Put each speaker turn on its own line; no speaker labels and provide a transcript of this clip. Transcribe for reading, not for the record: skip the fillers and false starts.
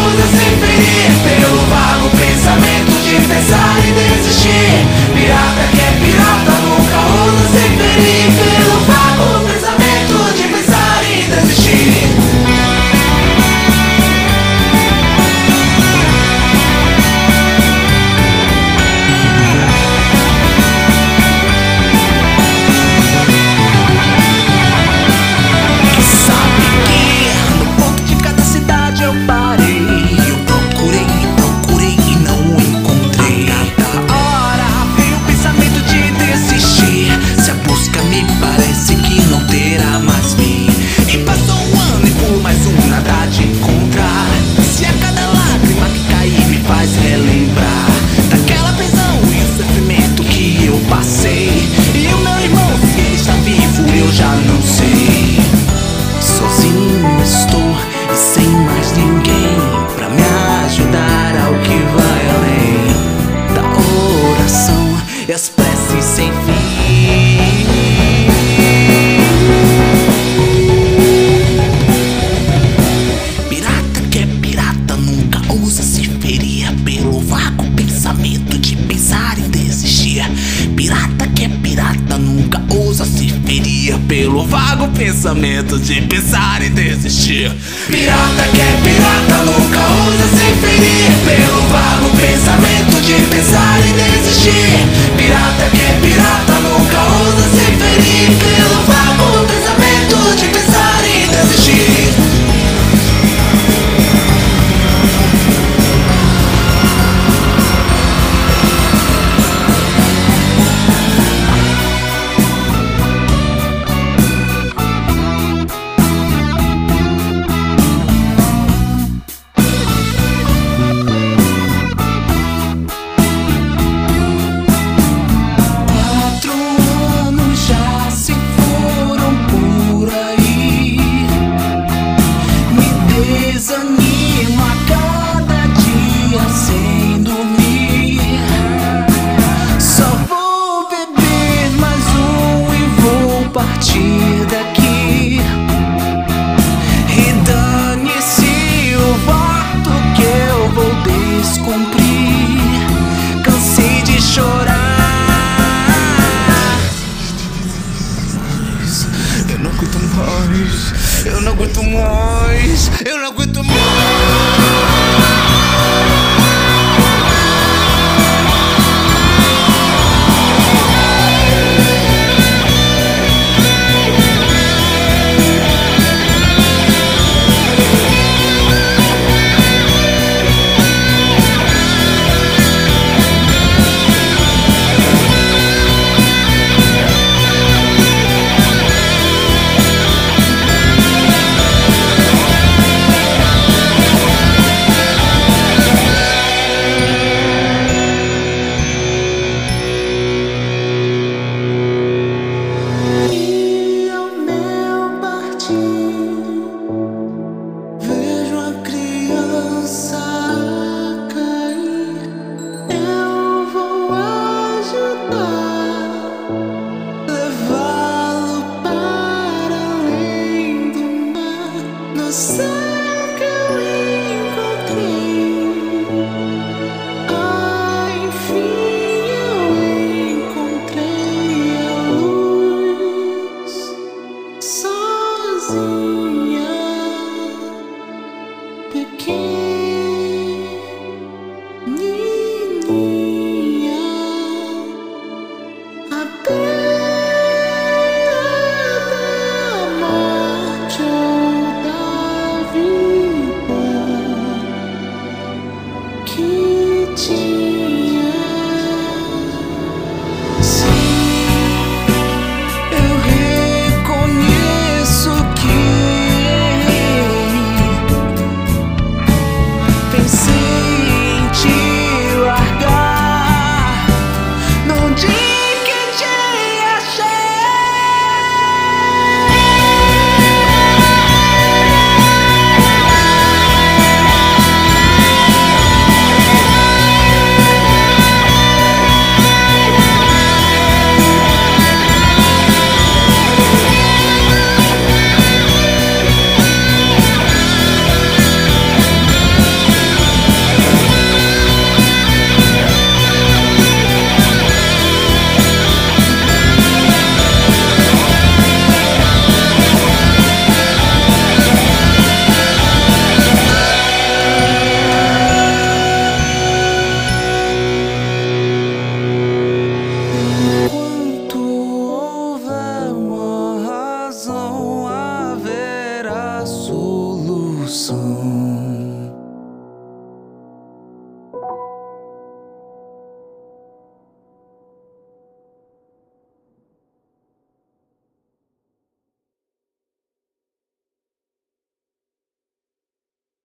usa sem ferir, pelo vago pensamento de pensar em desistir. Pirata que é pirata nunca usa sem ferir, pelo vago pensamento de pensar em desistir.
E as preces sem fim. Pirata que é pirata nunca ousa se ferir, pelo vago pensamento de pensar em desistir. Pirata que é pirata nunca ousa se ferir, pelo vago pensamento de pensar em desistir.
Pirata que é pirata nunca ousa se ferir, pelo vago pensamento de pensar em desistir. Pirata que é pirata nunca ousa se ferir, pelo vago pensamento de pensar em desistir.
Desanima cada dia sem dormir. Só vou beber mais um e vou partir daqui. E dane-se o voto que eu vou descumprir. Cansei de chorar. Eu não aguento mais. Eu não aguento mais. Eu não aguento mais.
Que te